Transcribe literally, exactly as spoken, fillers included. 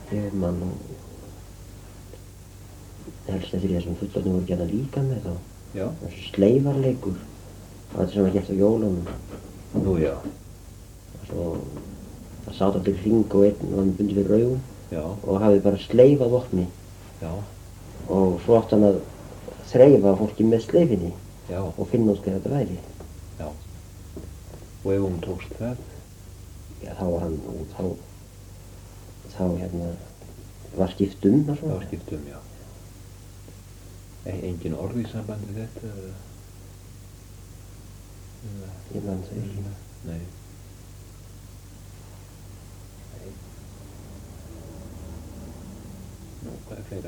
Ég man nú helst eftir því sem fullorðnir voru gjarnan líka með þá. Já. Þessi sleifarleikur. Það sem var gert á jólunum. Nú já. Svo það sátt allir í hring og einn var með bundið fyrir augun. Já. Og hafði bara sleifað vopni. Já. Og svo átti hann að þreifa fólki með sleifinni. Já. Og finna út hvað þetta væri. Já. Og ef hún tókst það? Já, þá var hann út, þá, þá hérna, var skipt um og svona. Það var skipt um, já. E engin orð í sambandi við þetta? Eða? Ég man það ekki. Nei. Nei. Nú, hvað er fleira?